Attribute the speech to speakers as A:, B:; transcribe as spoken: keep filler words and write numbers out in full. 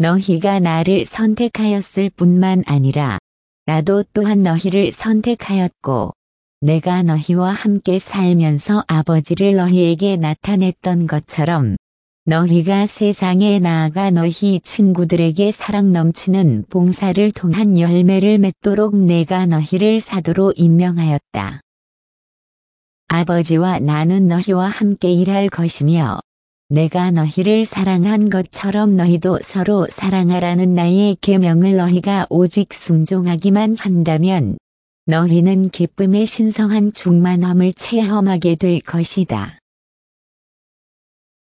A: 너희가 나를 선택하였을 뿐만 아니라 나도 또한 너희를 선택하였고 내가 너희와 함께 살면서 아버지를 너희에게 나타냈던 것처럼 너희가 세상에 나아가 너희 친구들에게 사랑 넘치는 봉사를 통한 열매를 맺도록 내가 너희를 사도로 임명하였다. 아버지와 나는 너희와 함께 일할 것이며 내가 너희를 사랑한 것처럼 너희도 서로 사랑하라는 나의 계명을 너희가 오직 순종하기만 한다면 너희는 기쁨의 신성한 충만함을 체험하게 될 것이다.